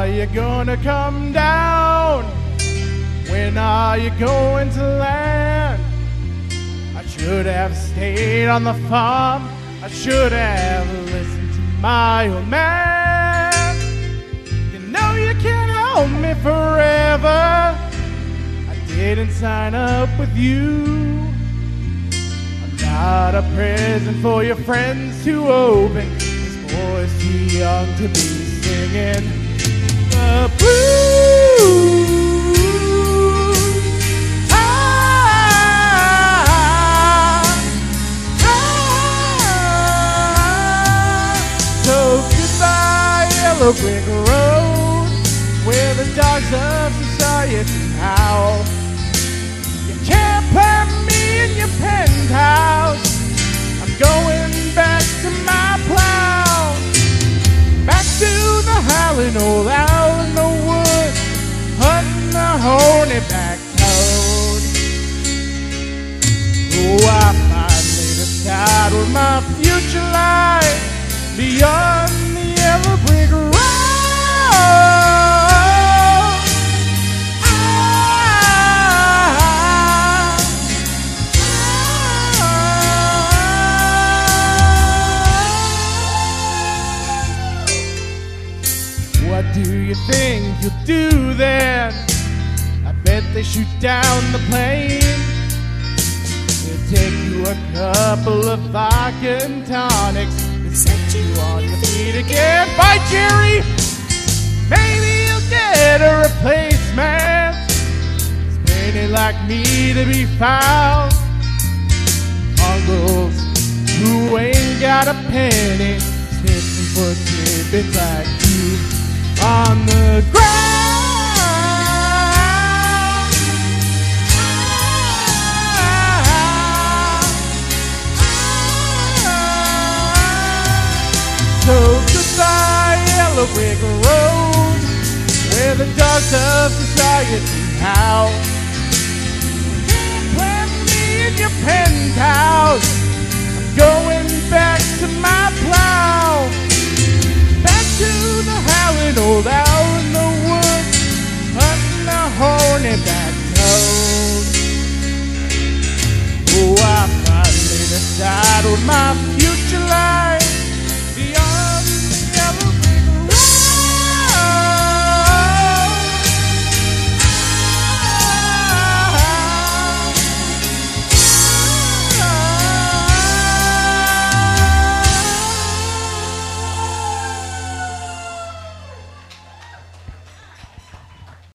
are you gonna come down? When are you going to land? I should have stayed on the farm. I should have listened to my old man. You know you can't hold me forever. I didn't sign up with you. I'm not a present for your friends to open. This boy's too young to be singing the blues. Yellow brick road where the dogs of society howl. You can't plant me in your penthouse. I'm going back to my plow, back to the howling old owl in the woods, hunting the horny-backed toad. Oh, I finally decide where my future lies beyond the yellow brick road. What do you think you'll do then? I bet they shoot down the plane. They'll take you a couple of vodka and tonics, set you on your feet again. Bye, Jerry! Maybe you'll get a replacement. There's plenty like me to be found. Uncles who ain't got a penny, sniffing for tidbits like you on the ground. So goodbye, yellow brick road, where the dogs of society howl. Plant me in your penthouse. I'm going back to my plow, back to the howling old owl in the woods, hunting the horny-backed toad. Oh, I finally decide with my